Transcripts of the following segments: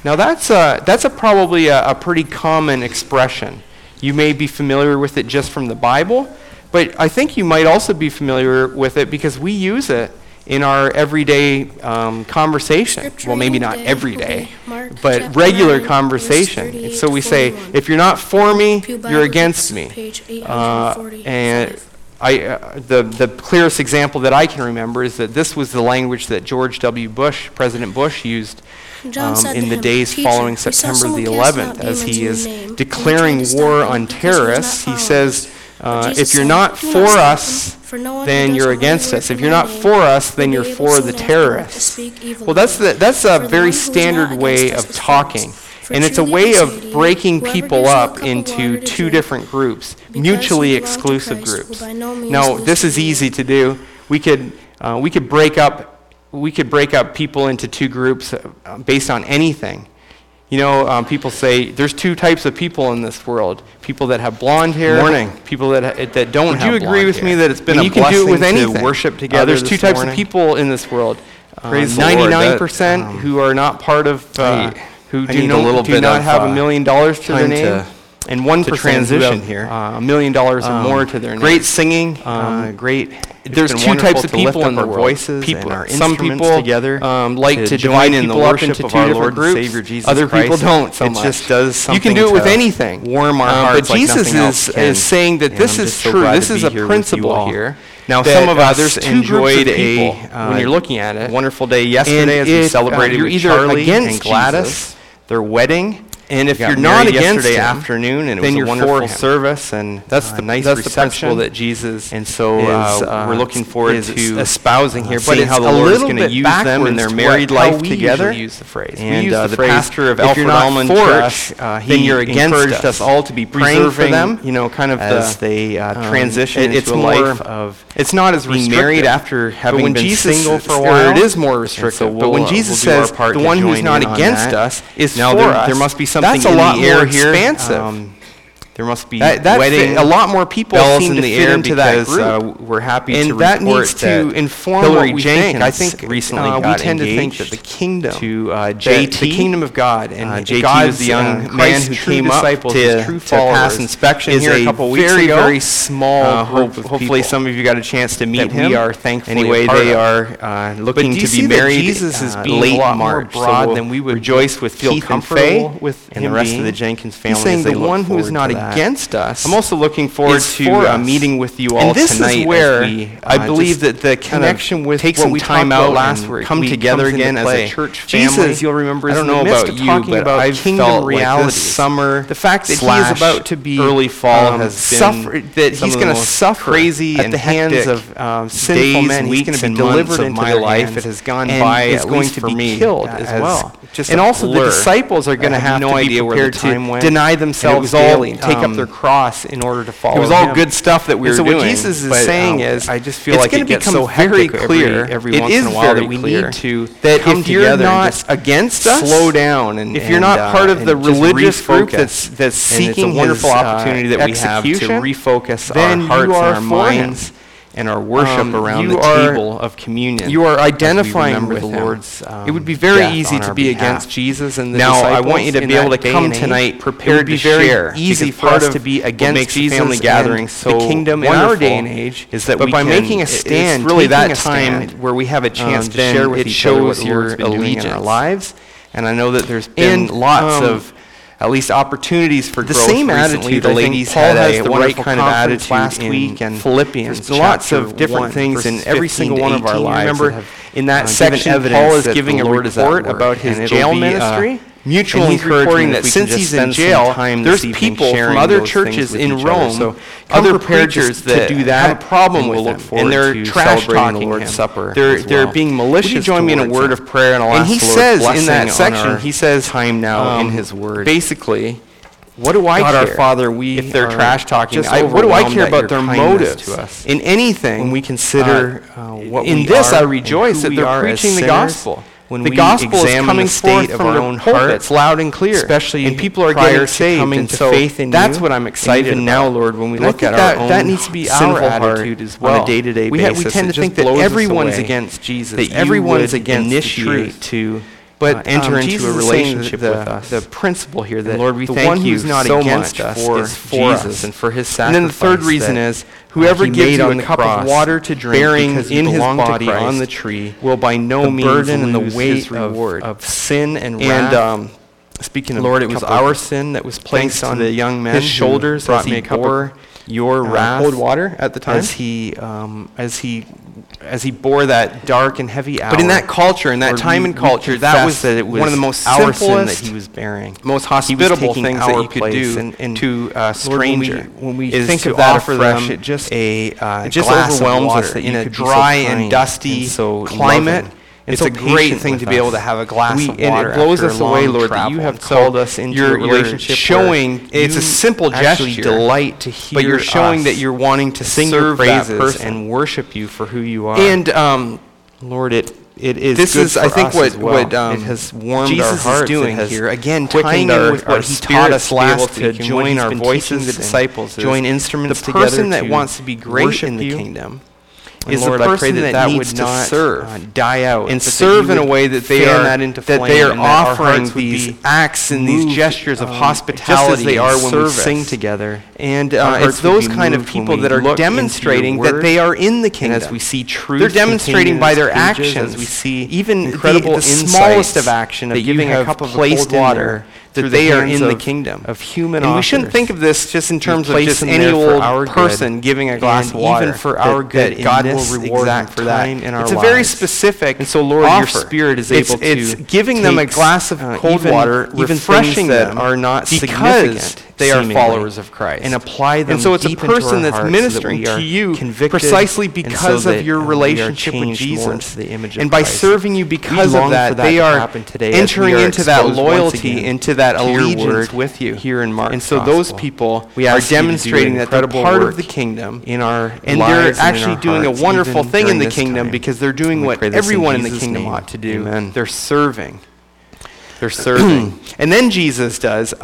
Now that's probably a pretty common expression. You may be familiar with it just from the Bible, but I think you might also be familiar with it because we use it in our everyday conversation. Well, maybe not every day, but regular conversation. So we say, if you're not for me, you're against me. And the clearest example that I can remember is that this was the language that George W. Bush, President Bush, used in the days following September the 11th, as he is declaring war on terrorists. He says, if you're not for us, then you're against us. If you're not for us, then you're for the terrorists. Well, that's a very standard way of talking. And it's a way of breaking people up into two different groups, mutually exclusive groups. Now, this is easy to do. We could break up people into two groups based on anything. You know, people say there's two types of people in this world: people that have blonde hair, people that don't have blonde hair. Would you agree with me that it's been a blessing to worship together? There's two types of people in this world: 99% who are not part of, who do not have $1 million to their name, and 1% transition here, $1 million or more to their name. Great singing, great. There's two types of people in the world. Voices and our some people together like to join in the worship of our Lord and Savior Jesus Christ. Other people don't so much. It just does something. You can do it with anything. Warm our hearts like nothing else can. But Jesus is saying that this is true. This is a principle here. Now, some of us enjoyed when you're looking at it, wonderful day yesterday as we celebrated with Charlie and Gladys, their wedding. And if you're not against yesterday afternoon, and then it was a wonderful service, and that's the nice reception that Jesus and so we're looking forward to espousing here, but how the Lord is going to use them in their married life together. Use the phrase. And the pastor of Alfred Almond Church, he encouraged us all to be praying for them. You know, kind of as they transition into a life of. It's not as restrictive. Married after having been single for a while. It is more restrictive. But when Jesus says the one who's not against us is for us, there must be something that's a lot more expansive. There must be wedding. A lot more people seem to fit into that group. We're happy to report that needs to inform Hillary Jenkins. I think recently we tend to think that the kingdom to JT, the kingdom of God, and JT was the young man who came up to pass inspection here a couple weeks ago. Very small group of people. Hopefully, some of you got a chance to meet him. We are thankful. Anyway, they are looking to be married. Jesus is being a lot more broad than we would rejoice with Keith and Faye and the rest of the Jenkins family. He's saying the one who is not against us. I'm also looking forward to meeting with you all tonight. And this is where I believe that the connection with what we talked about last week come together again as a church family. Jesus, you'll remember, I don't know about you, but I've felt like this summer, the fact that he is about to be early fall has been that he's going to suffer crazy at the hands of sinful men. He's going to be delivered into my life. It has gone by. It's going to be killed as well. And also the disciples are going to have to be prepared to deny themselves daily and take up their cross in order to follow him. It was all good stuff that we were doing. So what Jesus is saying is, I just feel like it gets so very clear every once in a while that we need to come if you're not against us, slow down, and if you're not part of the religious group that's seeking a wonderful opportunity that we have to refocus our hearts and our minds and our worship around the table of communion. You are identifying with the Lord's it would be very easy to be against Jesus and the disciples. Now, I want you to be able to come tonight prepared to share. It would be very easy for us to be against Jesus family gatherings. So the kingdom in our day and age is that by making a stand, it's really that time where we have a chance to share with each other what the Lord's been doing in our lives. And I know that there's been lots of at least opportunities for growth. The same attitude, the ladies had a wonderful kind of attitude last week, and Philippians. There's lots of different things in every single one of our lives. Remember, in that section, Paul is giving a report about his jail ministry. Mutual encouragement that since he's in jail, there's people from other churches in Rome, other preachers that do that have a problem with him, and they're trash talking the Lord's Supper. They're being malicious. Would you join me in a word of prayer, and I'll ask the Lord's blessing in that section. He says, "Time now in His Word." Basically, what do I care? God, our Father, if they're trash talking, what do I care about their motives in anything? When we consider what in this, I rejoice that they're preaching the gospel. When the gospel is coming forth from our own hearts, loud and clear, especially and people are getting saved and so faith in that's what I'm excited about. Now, Lord, when we look at our own that needs to be our attitude as well on a day-to-day basis. We tend to think that everyone's against Jesus, that everyone's against the truth. but enter into Jesus a is saying relationship the, with us. The principle here that And Lord, we the thank one you who's not so against much us for is for Jesus us. and for his And then the third sacrifice reason that, is whoever he gives made you on a the cup cross, of water to drink bearing because you in his belong to body Christ on the tree will by no the means burden and the lose weight his reward. of sin and And wrath. speaking of Lord, it was cup of our sin that was thanks placed to on the young men his who shoulders brought as me he a cup of, bore your wrath, cold water at the time. as he bore that dark and heavy hour. But in that culture, in that Lord, time we- and we culture, that confess was that it was one of the most our sin simplest, that he was bearing. most He was hospitable taking things our that you could place, do and to a Lord, stranger. when we is think to of that offer afresh, them it just it just glass of overwhelms water us that in you a could be so dry and kind dusty and so climate. loving. And It's so a great patient thing with to be able to us. have a glass of And water it blows after us a away, long Lord, that travel. you have And so called us into your a relationship showing where it's a you simple actually gesture, delight to hear but you're showing us that you're wanting to sing serve your that praises person. and worship you for who you are. And Lord, it is this good is, for I think, us what as well. what It has warmed Jesus our hearts. is doing It has here, again, quickened tying our, in with our what he taught us spirits to be able last to week and what join he's our been voices teaching the and disciples. Is join instruments the together person that to wants to be great worship in the you. kingdom And is Lord, the I person pray that that that needs would to not serve die out, and but that serve you in a would way that they fan are that into that flame they are and that our offering hearts would these be acts and these moved, gestures of just hospitality as they are when service. we sing together. And Our it's hearts would those be kind of moved when people we that are look into your demonstrating that word, they are in the And kingdom. as we see truth, They're demonstrating by their pages, actions, as we see even incredible the smallest insights of action of that you giving a have cup of placed cold in water, there that through they the are hands in the of kingdom. human And we shouldn't authors. think of this just in terms of placed just them any there for old our good, person giving a glass and of water. even for our good, that God in will this reward them exact for that. time in our It's a very lives. specific And so, Lord, offer. your Spirit is It's- able to it's giving them a take, glass of cold even- water, even refreshing things that them are not because significant, they are seemingly, followers of Christ, and apply them And so it's a deep into person our that's hearts so that ministering we are to you convicted, precisely and so because that, of your we are relationship with changed more Jesus. into the image of And by Christ. serving you We because long of for that, that they to are happen today as we entering are into that exposed once loyalty, again into that to your allegiance word with you. here in Mark's And so gospel. those people We are ask you to do demonstrating an that they're incredible part work of the kingdom. in our And lives they're and in actually our doing hearts, a wonderful even thing in the during this kingdom time. because they're doing We what pray this in everyone in the Jesus' kingdom name. ought to do. Amen. They're serving. They're serving. And then Jesus does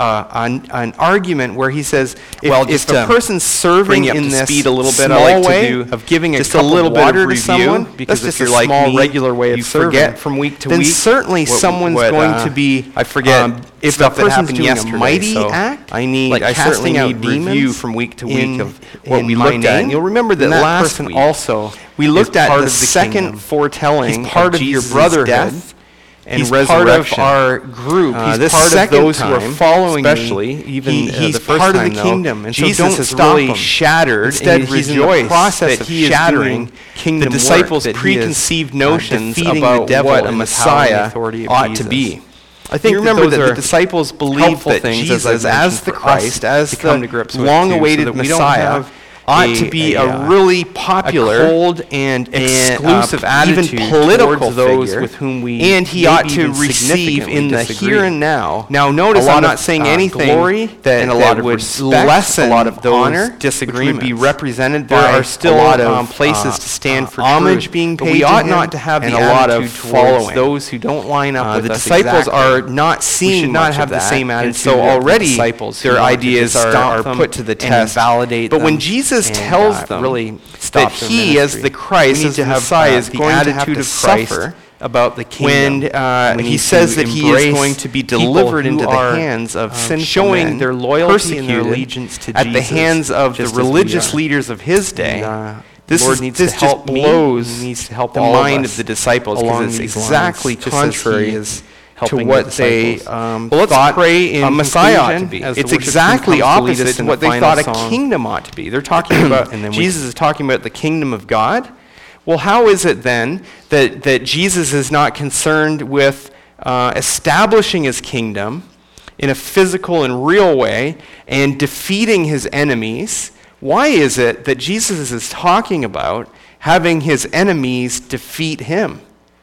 an argument where he says, if a person's serving you up in to this speed a little bit, small I like to way do of giving just a a cup little of bit of water to review, someone, because that's if just you're a like small me, regular way of you serving. forget from week to then week certainly someone's going to be, I forget if stuff the that person's happened doing yesterday, a mighty so act, I certainly casting out need review demons from week to in- week of what in we my looked at. name, And you'll remember that then that last person week also we is looked at part the of the second kingdom. foretelling He's part of your Jesus' brotherhood death and He's resurrection. part of our group. He's This part of second those who are time, following especially, me. even He's the first part of time, the though, kingdom. And Jesus so don't has stop really him. shattered, Instead, and he's he's in the rejoiced process that of he is shattering doing kingdom the disciples' work, that he is, preconceived notions defeating about the devil what a in the power and Messiah authority of ought to Jesus. be. I think You remember those that are the disciples believed helpful that things, Jesus, as I've as the mentioned, for us Christ, as to come to the grips with, long-awaited too, so that we don't Messiah, have ought to be a really popular, cold and exclusive even attitude political towards those figure, with whom we and he maybe ought to even receive significantly in the disagree. here and now. Now, notice a lot I'm not of, saying anything glory that, and a that lot of would respect, lessen a lot of those honor, disagreements. which would be represented There by are still a lot of places to stand for homage truth, being but paid we to ought him, not to have and the a lot of attitude towards following those who don't line up with the us disciples exactly. are not We seeing should not much have of the that, same and attitude so of the already disciples who their wanted to ideas just are stop them put to the and test. invalidate But when them Jesus and, tells them really that stop their he, as ministry, the Christ, we need as to the have Messiah, is the going to have attitude to of Christ suffer about the kingdom. when We he need says to that he is embrace going to be people delivered who into the are, hands of sinful showing men, their loyalty and their persecuted allegiance to at the Jesus, hands of the just as we religious are. leaders of his day. This Lord needs this to just help me, blows and needs to help the all of mind us of the disciples along because it's these exactly lines, just as he contrary is to helping what the they disciples. well, let's thought pray in a Messiah ought to conclusion. be. As the It's worship team exactly comes to lead us opposite to in what the they final thought a song. kingdom ought to be. They're talking about, And then we- Jesus is talking about the kingdom of God. Well, how is it then that Jesus is not concerned with establishing his kingdom in a physical and real way and defeating his enemies? Why is it that Jesus is talking about having his enemies defeat him?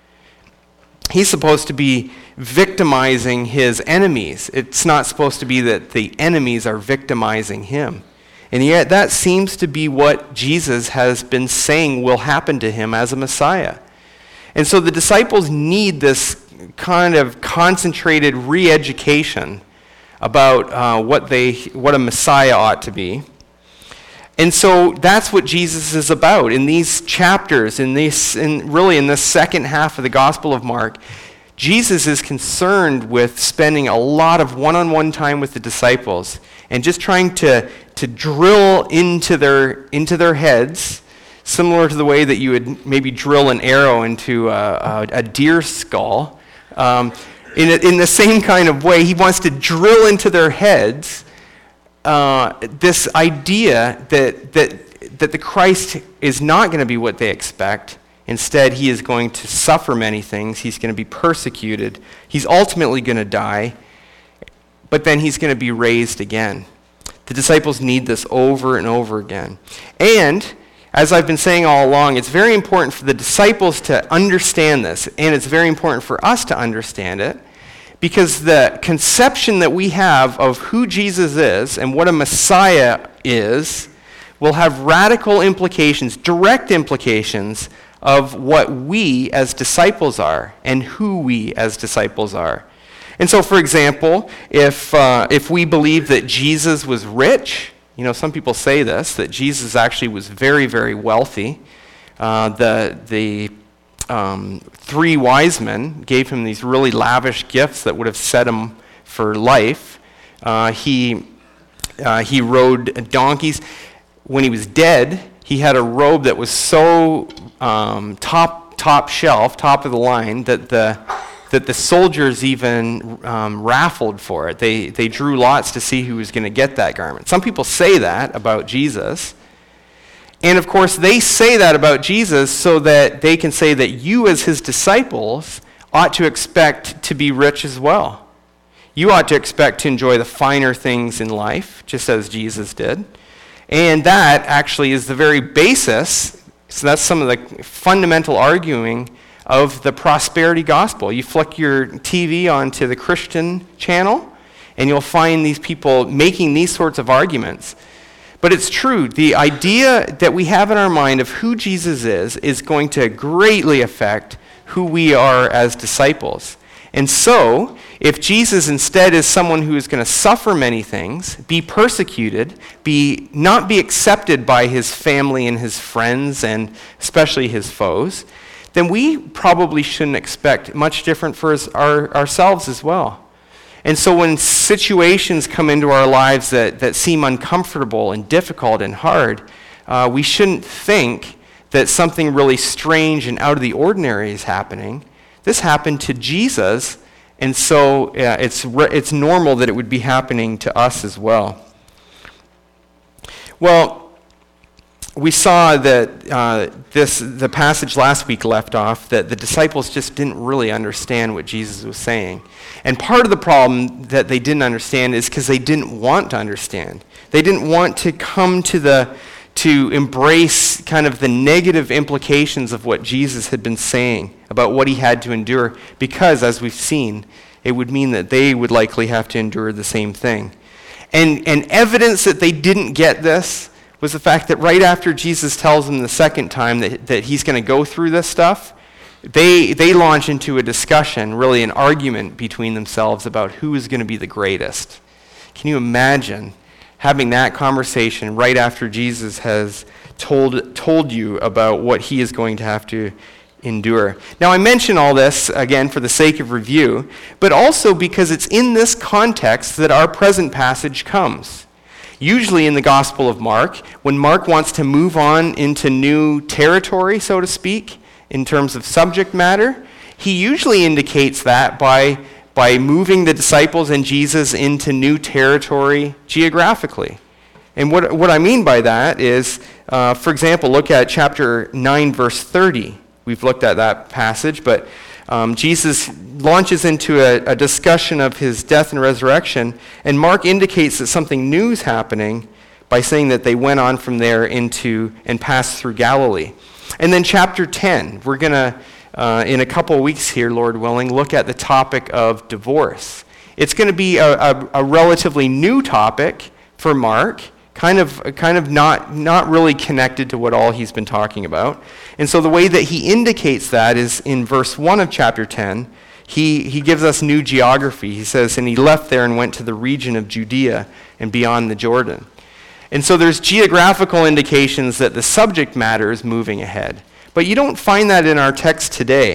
He's supposed to be victimizing his enemies. It's not supposed to be that the enemies are victimizing him. And yet that seems to be what Jesus has been saying will happen to him as a Messiah. And so the disciples need this kind of concentrated re-education about what a Messiah ought to be. And so that's what Jesus is about in these chapters, really in this second half of the Gospel of Mark, Jesus is concerned with spending a lot of one-on-one time with the disciples and just trying to drill into their heads, similar to the way that you would maybe drill an arrow into a deer skull. In the same kind of way, he wants to drill into their heads this idea that the Christ is not going to be what they expect. Instead, he is going to suffer many things. He's going to be persecuted. He's ultimately going to die, but then he's going to be raised again. The disciples need this over and over again. And, as I've been saying all along, it's very important for the disciples to understand this, and it's very important for us to understand it, because the conception that we have of who Jesus is and what a Messiah is will have radical implications, direct implications of what we as disciples are and who we as disciples are. And so, for example, if we believe that Jesus was rich, some people say this, that Jesus actually was very, very wealthy. The three wise men gave him these really lavish gifts that would have set him for life. He rode donkeys. When he was dead, he had a robe that was so top shelf, top of the line, that the soldiers even raffled for it. They drew lots to see who was going to get that garment. Some people say that about Jesus. And of course, they say that about Jesus so that they can say that you as his disciples ought to expect to be rich as well. You ought to expect to enjoy the finer things in life, just as Jesus did. And that actually is the very basis, so that's some of the fundamental arguing of the prosperity gospel. You flick your TV onto the Christian channel, and you'll find these people making these sorts of arguments. But it's true, the idea that we have in our mind of who Jesus is going to greatly affect who we are as disciples. And so, if Jesus instead is someone who is going to suffer many things, be persecuted, not be accepted by his family and his friends, and especially his foes, then we probably shouldn't expect much different for ourselves as well. And so when situations come into our lives that seem uncomfortable and difficult and hard, we shouldn't think that something really strange and out of the ordinary is happening. This happened to Jesus, and so it's normal that it would be happening to us as well. Well, we saw that the passage last week left off that the disciples just didn't really understand what Jesus was saying. And part of the problem that they didn't understand is because they didn't want to understand. They didn't want to come to embrace kind of the negative implications of what Jesus had been saying about what he had to endure, because, as we've seen, it would mean that they would likely have to endure the same thing. And evidence that they didn't get this was the fact that right after Jesus tells them the second time that he's going to go through this stuff, they launch into a discussion, really an argument between themselves about who is going to be the greatest. Can you imagine having that conversation right after Jesus has told you about what he is going to have to endure? Now, I mention all this, again, for the sake of review, but also because it's in this context that our present passage comes. Usually in the Gospel of Mark, when Mark wants to move on into new territory, so to speak, in terms of subject matter, he usually indicates that by moving the disciples and Jesus into new territory geographically. And what I mean by that is, for example, look at chapter 9, verse 30. We've looked at that passage, but Jesus launches into a discussion of his death and resurrection, and Mark indicates that something new is happening by saying that they went on from there into and passed through Galilee. And then chapter 10, we're going to, in a couple of weeks here, Lord willing, look at the topic of divorce. It's going to be a relatively new topic for Mark, kind of not really connected to what all he's been talking about. And so the way that he indicates that is in verse 1 of chapter 10, he gives us new geography. He says, and he left there and went to the region of Judea and beyond the Jordan. And so there's geographical indications that the subject matter is moving ahead. But you don't find that in our text today.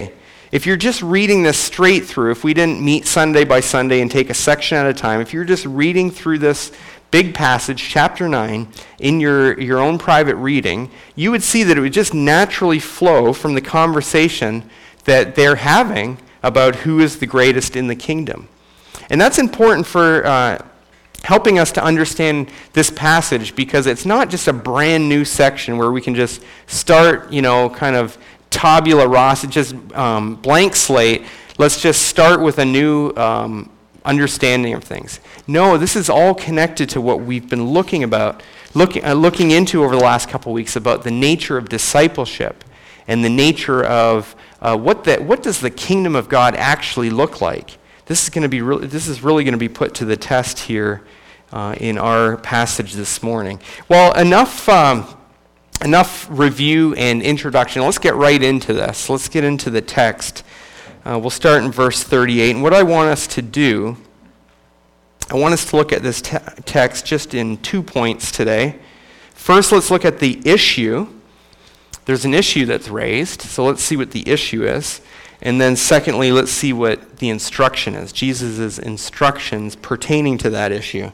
If you're just reading this straight through, if we didn't meet Sunday by Sunday and take a section at a time, if you're just reading through this big passage, chapter 9, in your own private reading, you would see that it would just naturally flow from the conversation that they're having about who is the greatest in the kingdom. And that's important for helping us to understand this passage, because it's not just a brand new section where we can just start, kind of tabula rasa, just blank slate. Let's just start with a new understanding of things. No, this is all connected to what we've been looking into over the last couple of weeks about the nature of discipleship and the nature of what does the kingdom of God actually look like. This is really going to be put to the test here in our passage this morning. Well, enough review and introduction. Let's get right into this. Let's get into the text. We'll start in verse 38. And what I want us to do, I want us to look at this text just in 2 points today. First, let's look at the issue. There's an issue that's raised, so let's see what the issue is. And then secondly, let's see what the instruction is, Jesus' instructions pertaining to that issue.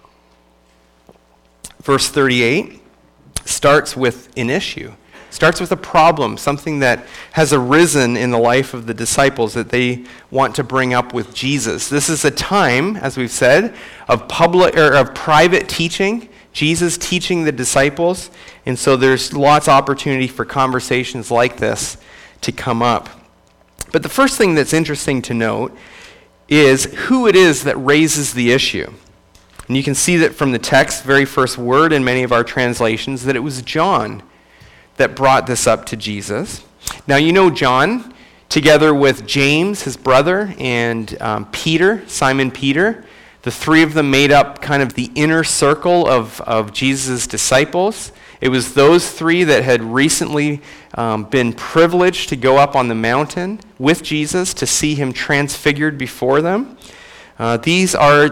Verse 38 starts with an issue. Starts with a problem, something that has arisen in the life of the disciples that they want to bring up with Jesus. This is a time, as we've said, of private teaching, Jesus teaching the disciples, and so there's lots of opportunity for conversations like this to come up. But the first thing that's interesting to note is who it is that raises the issue. And you can see that from the text, very first word in many of our translations, that it was John that brought this up to Jesus. Now, John, together with James, his brother, and Peter, Simon Peter, the three of them made up kind of the inner circle of Jesus' disciples. It was those three that had recently been privileged to go up on the mountain with Jesus to see him transfigured before them. These are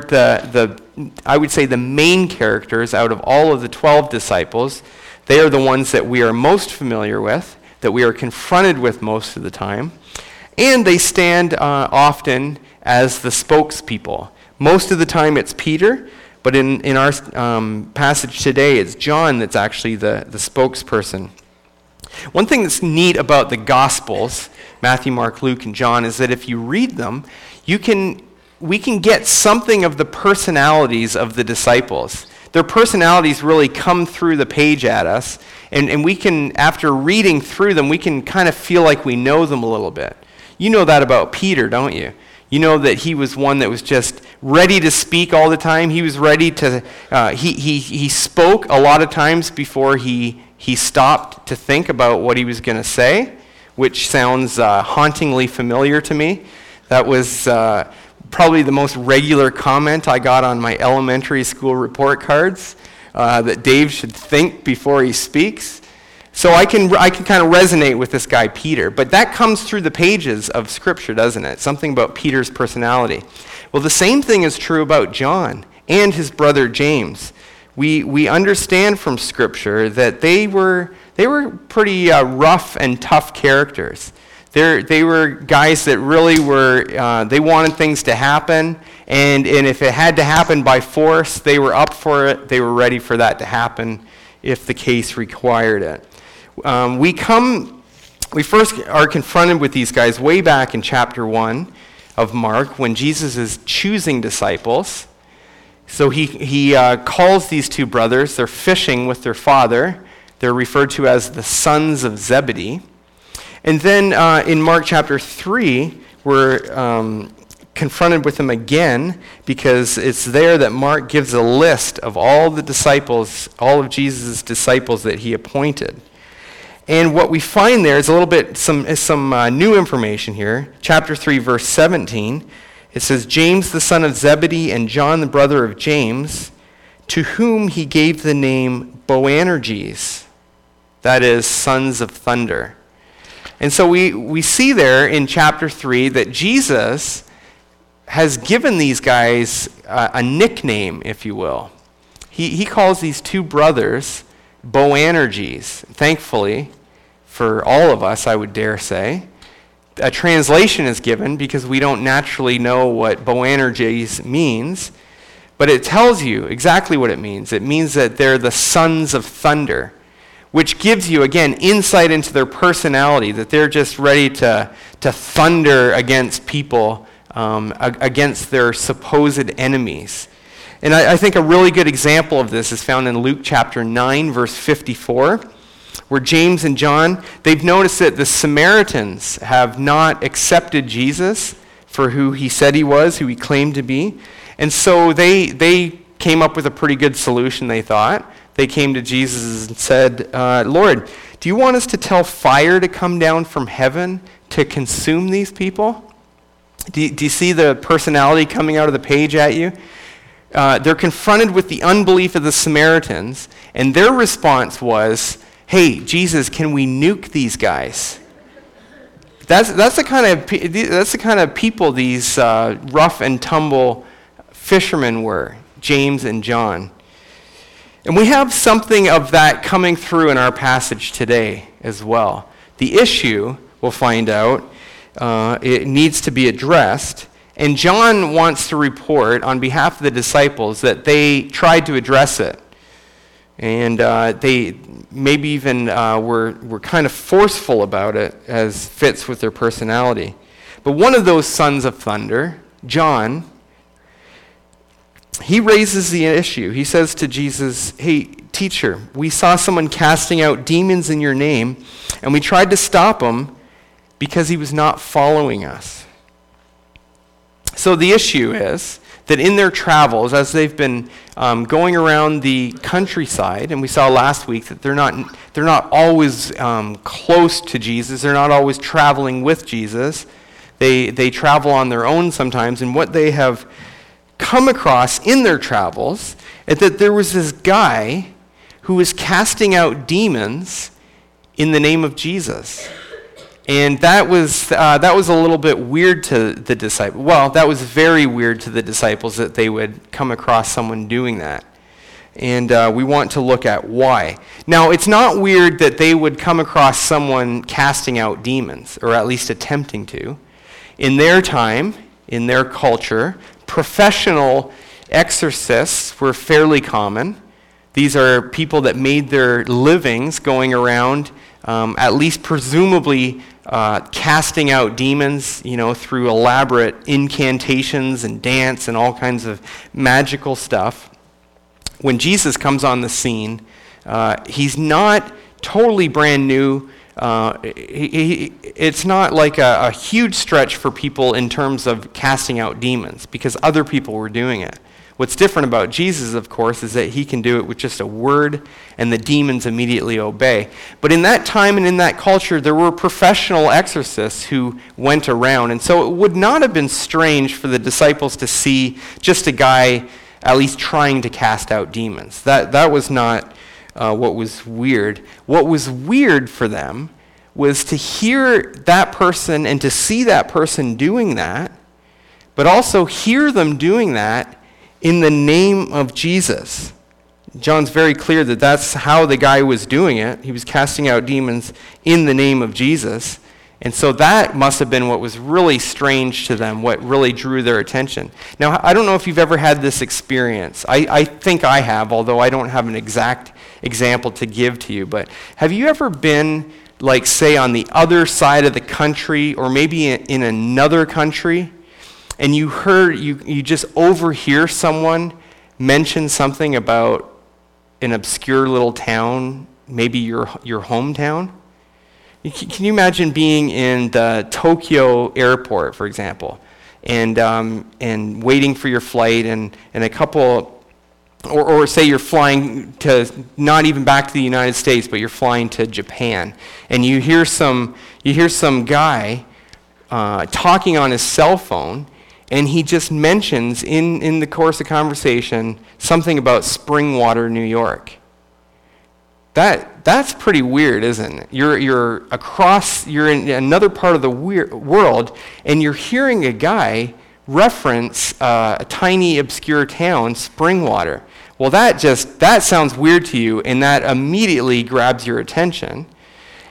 I would say the main characters out of all of the 12 disciples. They are the ones that we are most familiar with, that we are confronted with most of the time. And they stand often as the spokespeople. Most of the time it's Peter, but in our passage today, it's John that's actually the spokesperson. One thing that's neat about the Gospels, Matthew, Mark, Luke, and John, is that if you read them, we can get something of the personalities of the disciples. Their personalities really come through the page at us, and we can, after reading through them, we can kind of feel like we know them a little bit. You know that about Peter, don't you? You know that he was one that was just ready to speak all the time. He was ready to, he spoke a lot of times before he stopped to think about what he was going to say, which sounds hauntingly familiar to me. That was probably the most regular comment I got on my elementary school report cards, that Dave should think before he speaks. So I can kind of resonate with this guy, Peter. But that comes through the pages of Scripture, doesn't it? Something about Peter's personality. Well, the same thing is true about John and his brother James. We understand from Scripture that they were pretty rough and tough characters. They were guys that really were, they wanted things to happen, and if it had to happen by force, they were up for it. They were ready for that to happen if the case required it. We first are confronted with these guys way back in chapter 1 of Mark when Jesus is choosing disciples. So he calls these two brothers. They're fishing with their father. They're referred to as the sons of Zebedee. And then in Mark chapter 3, we're confronted with them again because it's there that Mark gives a list of all the disciples, all of Jesus' disciples that he appointed. And what we find there is a little bit, some new information here. Chapter 3, verse 17, it says, James the son of Zebedee and John the brother of James, to whom he gave the name Boanerges, that is, sons of thunder. And so we see there in chapter 3 that Jesus has given these guys a nickname, if you will. He calls these two brothers Boanerges. Thankfully, for all of us, I would dare say, a translation is given because we don't naturally know what Boanerges means, but it tells you exactly what it means. It means that they're the sons of thunder, which gives you, again, insight into their personality, that they're just ready to thunder against people, against their supposed enemies. And I think a really good example of this is found in Luke chapter 9, verse 54, where James and John, they've noticed that the Samaritans have not accepted Jesus for who he said he was, who he claimed to be. And so they came up with a pretty good solution, they thought. They came to Jesus and said, Lord, do you want us to tell fire to come down from heaven to consume these people? Do you see the personality coming out of the page at you? They're confronted with the unbelief of the Samaritans, and their response was, hey, Jesus, can we nuke these guys? That's the kind of people these rough and tumble fishermen were, James and John. And we have something of that coming through in our passage today as well. The issue, we'll find out, it needs to be addressed. And John wants to report on behalf of the disciples that they tried to address it. And they maybe even were kind of forceful about it, as fits with their personality. But one of those sons of thunder, John, he raises the issue. He says to Jesus, hey, teacher, we saw someone casting out demons in your name, and we tried to stop him because he was not following us. So the issue is that in their travels, as they've been going around the countryside, and we saw last week that they're not always close to Jesus, they're not always traveling with Jesus. They travel on their own sometimes, and what they have come across in their travels is that there was this guy who was casting out demons in the name of Jesus. And that was a little bit weird to the disciples. Well, that was very weird to the disciples that they would come across someone doing that. And we want to look at why. Now, it's not weird that they would come across someone casting out demons, or at least attempting to. In their time, in their culture, professional exorcists were fairly common. These are people that made their livings going around, at least presumably casting out demons, through elaborate incantations and dance and all kinds of magical stuff. When Jesus comes on the scene, he's not totally brand new. It's not like a huge stretch for people in terms of casting out demons, because other people were doing it. What's different about Jesus, of course, is that he can do it with just a word, and the demons immediately obey. But in that time and in that culture, there were professional exorcists who went around, and so it would not have been strange for the disciples to see just a guy at least trying to cast out demons. That was not what was weird. What was weird for them was to hear that person and to see that person doing that, but also hear them doing that in the name of Jesus. John's very clear that that's how the guy was doing it. He was casting out demons in the name of Jesus. And so that must have been what was really strange to them, what really drew their attention. Now, I don't know if you've ever had this experience. I think I have, although I don't have an exact example to give to you. But have you ever been, like, say, on the other side of the country, or maybe in another country, and you just overhear someone mention something about an obscure little town, maybe your hometown? Can you imagine being in the Tokyo airport, for example, and waiting for your flight, and a couple, or say you're flying to, not even back to the United States, but you're flying to Japan, and you hear some guy talking on his cell phone, and he just mentions in the course of conversation something about Springwater, New York. That's pretty weird, isn't it? You're in another part of the world, and you're hearing a guy reference a tiny obscure town, Springwater. Well, that sounds weird to you, and that immediately grabs your attention.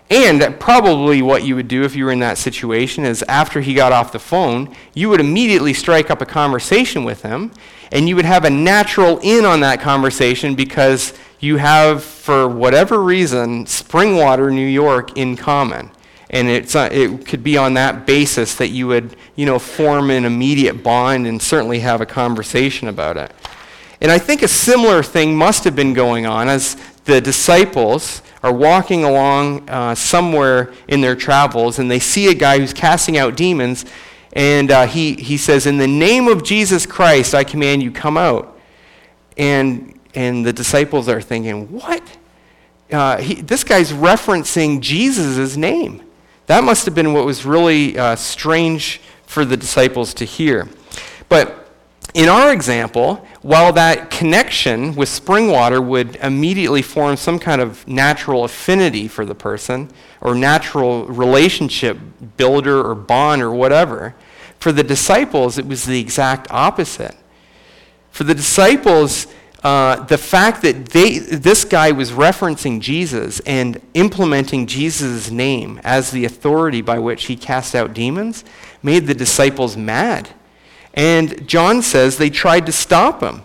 And probably what you would do if you were in that situation is after he got off the phone, you would immediately strike up a conversation with him, and you would have a natural in on that conversation because you have, for whatever reason, Springwater, New York in common. And it could be on that basis that you would, form an immediate bond and certainly have a conversation about it. And I think a similar thing must have been going on as the disciples are walking along somewhere in their travels, and they see a guy who's casting out demons, and he says, "In the name of Jesus Christ, I command you, come out." And the disciples are thinking, what? This guy's referencing Jesus' name. That must have been what was really strange for the disciples to hear. But in our example, while that connection with Springwater would immediately form some kind of natural affinity for the person, or natural relationship builder or bond or whatever, for the disciples it was the exact opposite. For the disciples, the fact that this guy was referencing Jesus and implementing Jesus' name as the authority by which he cast out demons made the disciples mad. And John says they tried to stop him.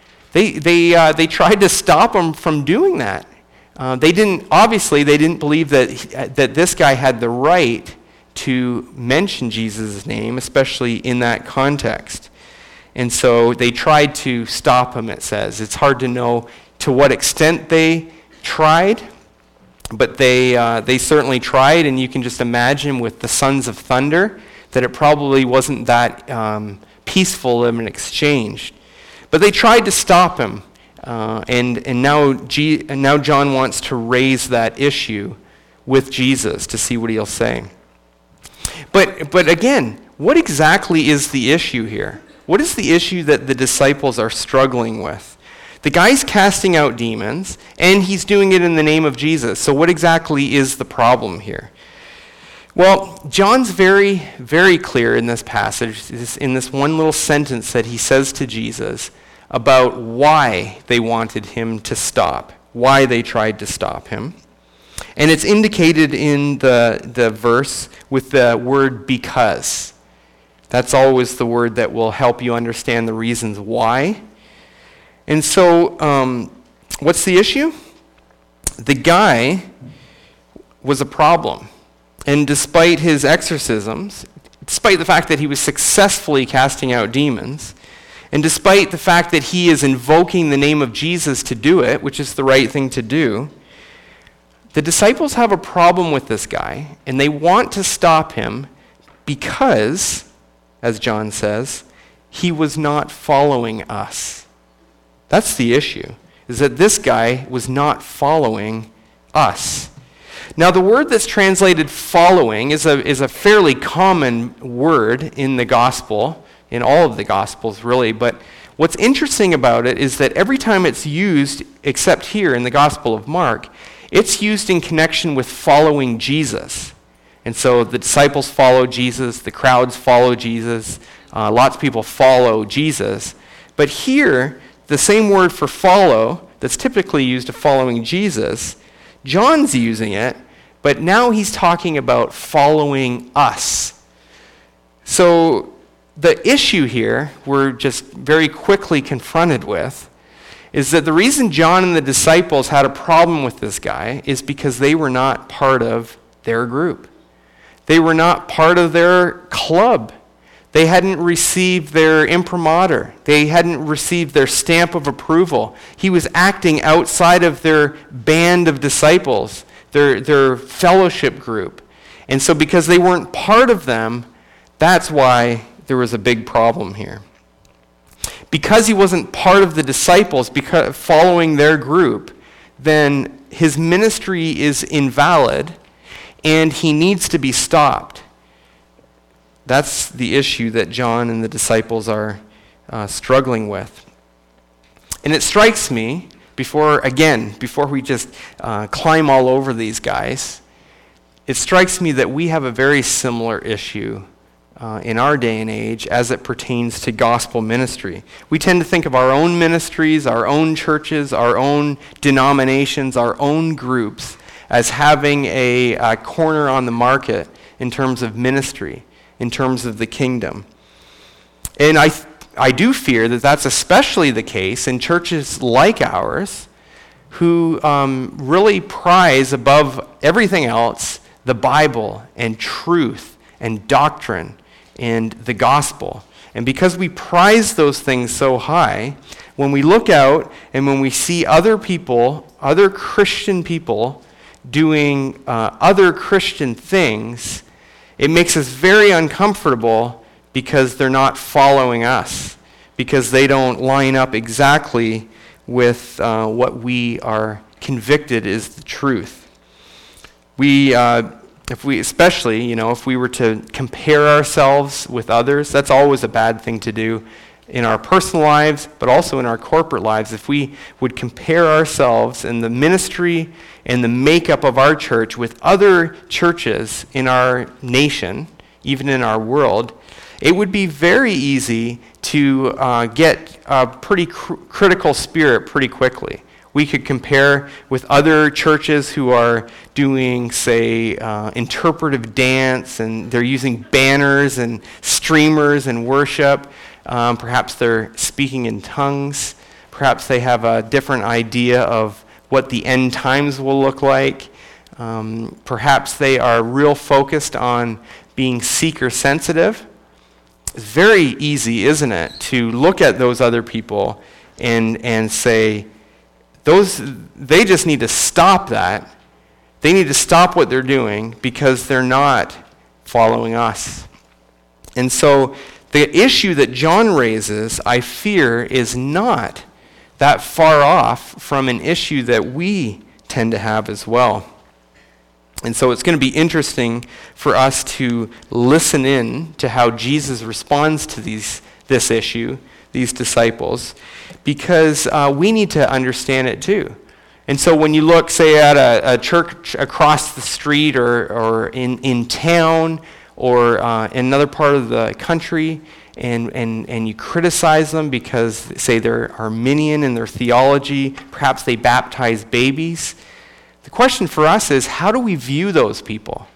They tried to stop him from doing that. They didn't believe that this guy had the right to mention Jesus' name, especially in that context. And so they tried to stop him, it says. It's hard to know to what extent they tried, but they certainly tried, and you can just imagine with the Sons of Thunder that it probably wasn't that peaceful of an exchange. But they tried to stop him, and now John wants to raise that issue with Jesus to see what he'll say. But again, what exactly is the issue here? What is the issue that the disciples are struggling with? The guy's casting out demons, and he's doing it in the name of Jesus. So what exactly is the problem here? Well, John's very, very clear in this passage, in this one little sentence that he says to Jesus about why they wanted him to stop, why they tried to stop him. And it's indicated in the verse with the word because. That's always the word that will help you understand the reasons why. And so, what's the issue? The guy was a problem. And despite his exorcisms, despite the fact that he was successfully casting out demons, and despite the fact that he is invoking the name of Jesus to do it, which is the right thing to do, the disciples have a problem with this guy, and they want to stop him because, as John says, he was not following us. That's the issue, is that this guy was not following us. Now, the word that's translated following is a fairly common word in the gospel, in all of the gospels really, but what's interesting about it is that every time it's used, except here in the Gospel of Mark, it's used in connection with following Jesus. And so the disciples follow Jesus, the crowds follow Jesus, lots of people follow Jesus. But here, the same word for follow that's typically used of following Jesus, John's using it, but now he's talking about following us. So the issue here we're just very quickly confronted with is that the reason John and the disciples had a problem with this guy is because they were not part of their group. They were not part of their club. They hadn't received their imprimatur. They hadn't received their stamp of approval. He was acting outside of their band of disciples, their fellowship group. And so because they weren't part of them, that's why there was a big problem here. Because he wasn't part of the disciples, because following their group, then his ministry is invalid, and he needs to be stopped. That's the issue that John and the disciples are struggling with. And it strikes me, before we just climb all over these guys, it strikes me that we have a very similar issue in our day and age as it pertains to gospel ministry. We tend to think of our own ministries, our own churches, our own denominations, our own groups as having a corner on the market in terms of ministry, in terms of the kingdom. And I do fear that that's especially the case in churches like ours, who really prize above everything else the Bible and truth and doctrine and the gospel. And because we prize those things so high, when we look out and when we see other people, other Christian people, doing other Christian things, it makes us very uncomfortable because they're not following us, because they don't line up exactly with what we are convicted is the truth. If we were to compare ourselves with others, that's always a bad thing to do in our personal lives, but also in our corporate lives. If we would compare ourselves in the ministry and the makeup of our church with other churches in our nation, even in our world, it would be very easy to get a pretty critical spirit pretty quickly. We could compare with other churches who are doing, say, interpretive dance, and they're using banners and streamers and worship. Perhaps they're speaking in tongues. Perhaps they have a different idea of what the end times will look like. Perhaps they are real focused on being seeker sensitive. It's very easy, isn't it, to look at those other people and say, they just need to stop that. They need to stop what they're doing because they're not following us. And so the issue that John raises, I fear, is not that far off from an issue that we tend to have as well. And so it's going to be interesting for us to listen in to how Jesus responds to this issue, these disciples, because we need to understand it too. And so when you look, say, at a church across the street or in town or in another part of the country, and you criticize them because, say, they're Arminian in their theology, perhaps they baptize babies, the question for us is, how do we view those people?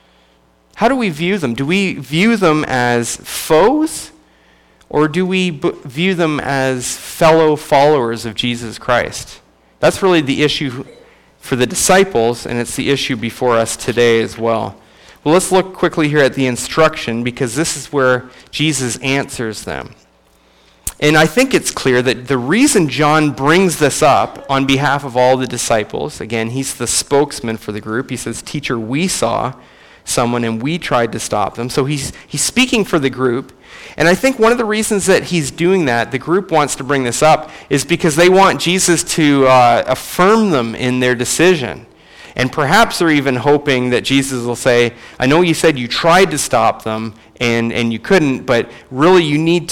How do we view them? Do we view them as foes? Or do we view them as fellow followers of Jesus Christ? That's really the issue for the disciples, and it's the issue before us today as well. Well, let's look quickly here at the instruction, because this is where Jesus answers them. And I think it's clear that the reason John brings this up on behalf of all the disciples, again, he's the spokesman for the group. He says, "Teacher, we saw someone and we tried to stop them." So he's speaking for the group. And I think one of the reasons that he's doing that, the group wants to bring this up, is because they want Jesus to affirm them in their decision. And perhaps they're even hoping that Jesus will say, "I know you said you tried to stop them and you couldn't, but really you need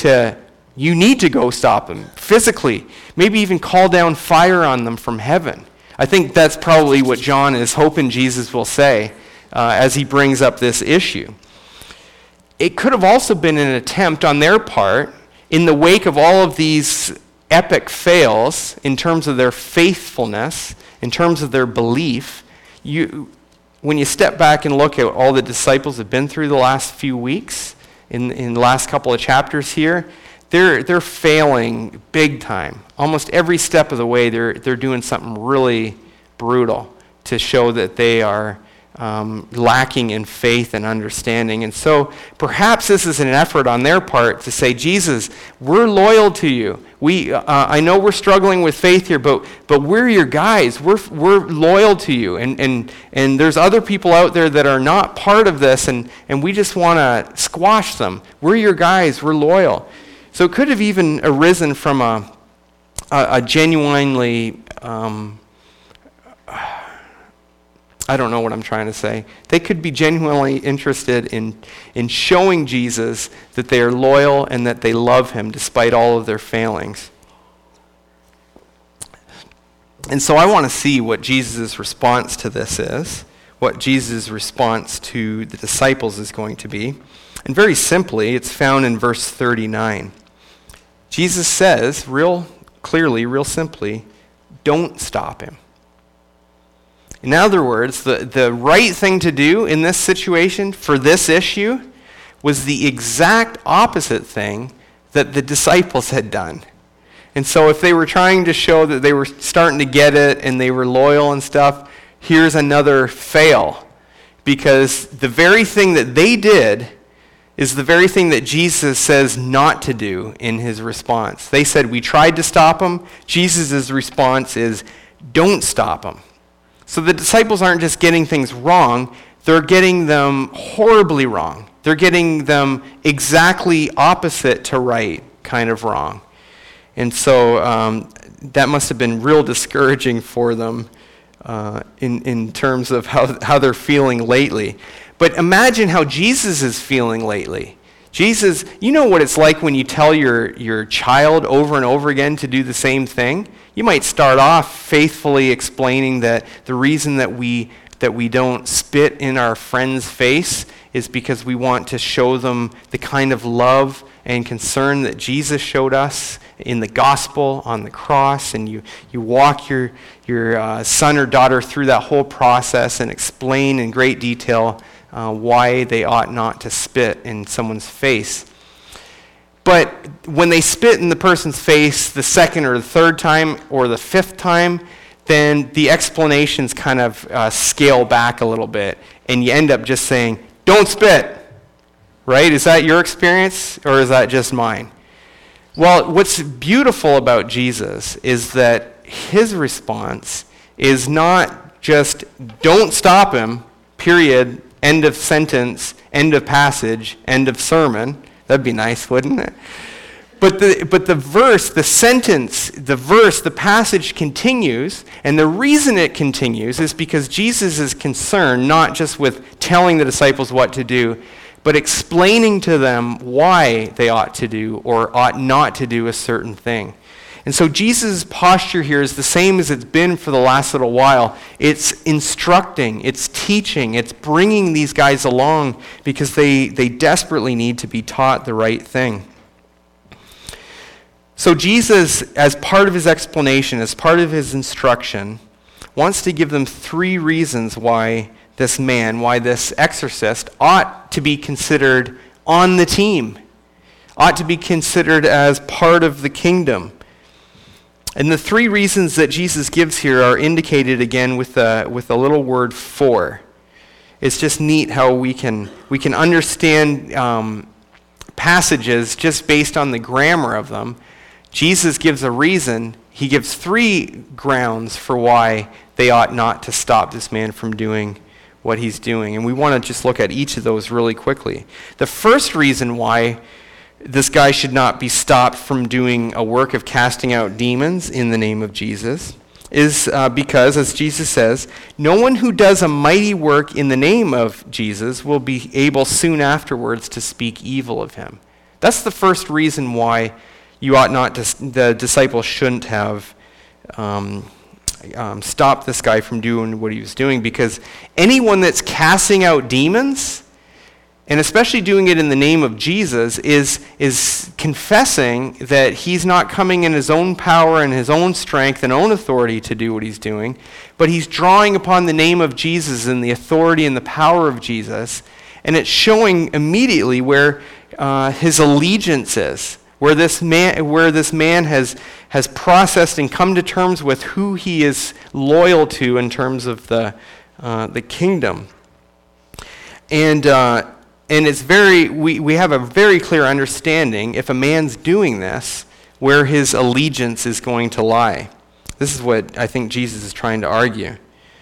to go stop them physically. Maybe even call down fire on them from heaven." I think that's probably what John is hoping Jesus will say as he brings up this issue. It could have also been an attempt on their part, in the wake of all of these epic fails in terms of their faithfulness, in terms of their belief. When you step back and look at all the disciples have been through the last few weeks, in the last couple of chapters here, they're failing big time. Almost every step of the way, they're doing something really brutal to show that they are lacking in faith and understanding. And so perhaps this is an effort on their part to say, "Jesus, we're loyal to you. I know we're struggling with faith here, but we're your guys. We're loyal to you. And there's other people out there that are not part of this, and we just want to squash them. We're your guys. We're loyal." So it could have even arisen from a genuinely, I don't know what I'm trying to say. They could be genuinely interested in showing Jesus that they are loyal and that they love him despite all of their failings. And so I want to see what Jesus' response to this is, what Jesus' response to the disciples is going to be. And very simply, it's found in verse 39. Jesus says, real clearly, real simply, don't stop him. In other words, the right thing to do in this situation for this issue was the exact opposite thing that the disciples had done. And so if they were trying to show that they were starting to get it and they were loyal and stuff, here's another fail. Because the very thing that they did is the very thing that Jesus says not to do in his response. They said, we tried to stop him. Jesus' response is, don't stop him. So the disciples aren't just getting things wrong, they're getting them horribly wrong. They're getting them exactly opposite to right kind of wrong. And so that must have been real discouraging for them in terms of how they're feeling lately. But imagine how Jesus is feeling lately. Jesus, you know what it's like when you tell your child over and over again to do the same thing? You might start off faithfully explaining that the reason that we don't spit in our friend's face is because we want to show them the kind of love and concern that Jesus showed us in the gospel on the cross, and you walk your son or daughter through that whole process and explain in great detail why they ought not to spit in someone's face. But when they spit in the person's face the second or the third time or the fifth time, then the explanations kind of scale back a little bit, and you end up just saying, don't spit, right? Is that your experience, or is that just mine? Well, what's beautiful about Jesus is that his response is not just, don't stop him, period, end of sentence, end of passage, end of sermon. That'd be nice, wouldn't it? But the verse, the sentence, the passage continues, and the reason it continues is because Jesus is concerned not just with telling the disciples what to do, but explaining to them why they ought to do or ought not to do a certain thing. And so Jesus' posture here is the same as it's been for the last little while. It's instructing, it's teaching, it's bringing these guys along because they desperately need to be taught the right thing. So Jesus, as part of his explanation, as part of his instruction, wants to give them 3 reasons why this man, why this exorcist ought to be considered on the team, ought to be considered as part of the kingdom. And the 3 reasons that Jesus gives here are indicated again with a little word "for." It's just neat how we can understand passages just based on the grammar of them. Jesus gives a reason. He gives 3 grounds for why they ought not to stop this man from doing what he's doing. And we want to just look at each of those really quickly. The first reason why this guy should not be stopped from doing a work of casting out demons in the name of Jesus is because, as Jesus says, no one who does a mighty work in the name of Jesus will be able soon afterwards to speak evil of him. That's the first reason why you ought not to, the disciples shouldn't have stopped this guy from doing what he was doing, because anyone that's casting out demons, and especially doing it in the name of Jesus, is confessing that he's not coming in his own power and his own strength and own authority to do what he's doing, but he's drawing upon the name of Jesus and the authority and the power of Jesus, and it's showing immediately where his allegiance is, where this man has processed and come to terms with who he is loyal to in terms of the kingdom. And it's we have a very clear understanding, if a man's doing this, where his allegiance is going to lie. This is what I think Jesus is trying to argue.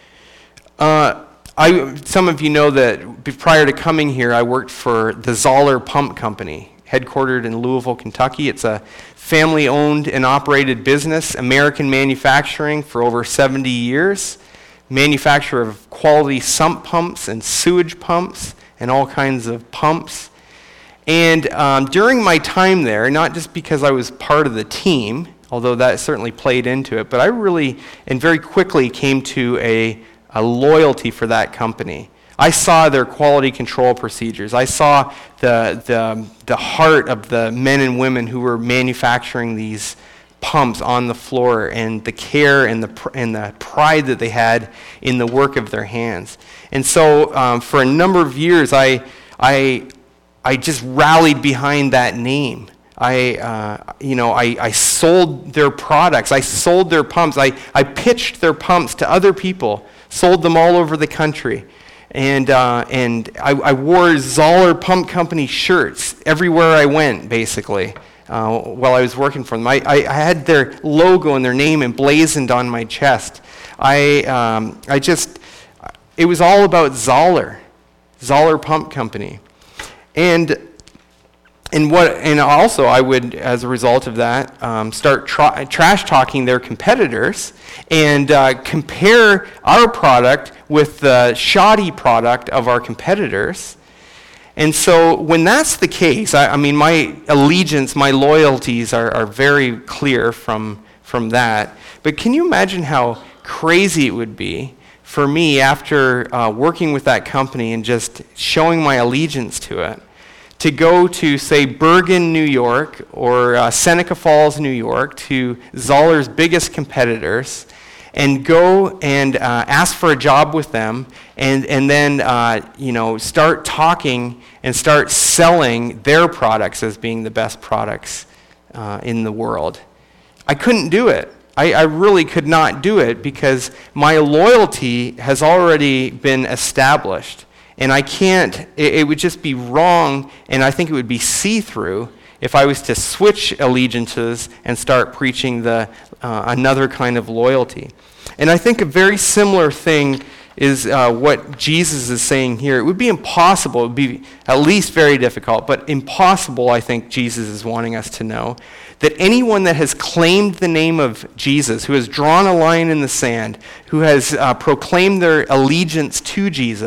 Some of you know that prior to coming here, I worked for the Zoller Pump Company, headquartered in Louisville, Kentucky. It's a family-owned and operated business, American manufacturing for over 70 years, manufacturer of quality sump pumps and sewage pumps and all kinds of pumps. And during my time there, not just because I was part of the team, although that certainly played into it, but I really and very quickly came to a loyalty for that company. I saw their quality control procedures. I saw the heart of the men and women who were manufacturing these pumps on the floor, and the care and the pride that they had in the work of their hands. And so for a number of years, I just rallied behind that name. I sold their products. I sold their pumps. I pitched their pumps to other people, sold them all over the country. And I wore Zoller Pump Company shirts everywhere I went, basically, while I was working for them. I had their logo and their name emblazoned on my chest. It was all about Zoller Pump Company. And also I would, as a result of that, start trash talking their competitors and compare our product with the shoddy product of our competitors. And so when that's the case, I mean, my allegiance, my loyalties are very clear from that. But can you imagine how crazy it would be for me, after working with that company and just showing my allegiance to it, to go to, say, Bergen, New York, or Seneca Falls, New York, to Zoller's biggest competitors, and go and ask for a job with them, and then start talking and start selling their products as being the best products in the world. I couldn't do it. I really could not do it because my loyalty has already been established. And I can't, it would just be wrong, and I think it would be see-through if I was to switch allegiances and start preaching another kind of loyalty. And I think a very similar thing is what Jesus is saying here. It would be impossible, it would be at least very difficult, but impossible, I think Jesus is wanting us to know, that anyone that has claimed the name of Jesus, who has drawn a line in the sand, who has proclaimed their allegiance to Jesus,